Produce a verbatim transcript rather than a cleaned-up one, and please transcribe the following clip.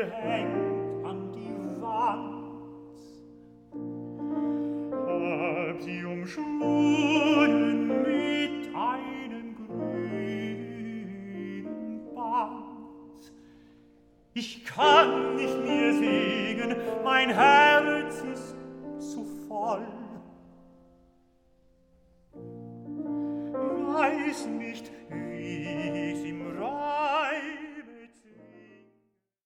gehängt an die Wand. Hab sie umschlungen mit einem grünen Band. Ich kann nicht mehr singen, mein Herz ist zu voll. Weiß nicht, wie